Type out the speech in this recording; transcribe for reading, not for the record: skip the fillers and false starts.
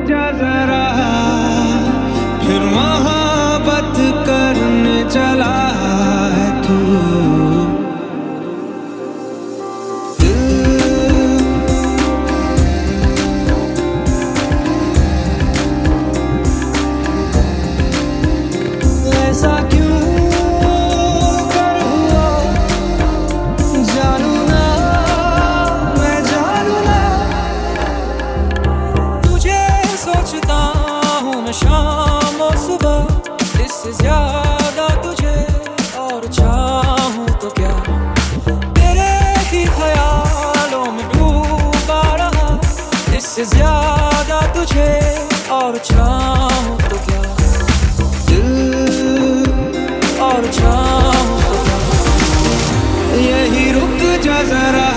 जा जरा, फिर मोहब्बत करने चला है तू। ऐसा क्यों कर हुआ, जानू ना मैं जानू ना। तुझे सोचता हूँ मैं शाम और सुबह, इससे ज्यादा तुझे और चाहूँ तो क्या। तेरे ही ख्यालों में डूबा रहा, इससे ज्यादा तुझे और चाहूँ तो क्या। और चाहूँ तो क्या, यही रुक जा जरा,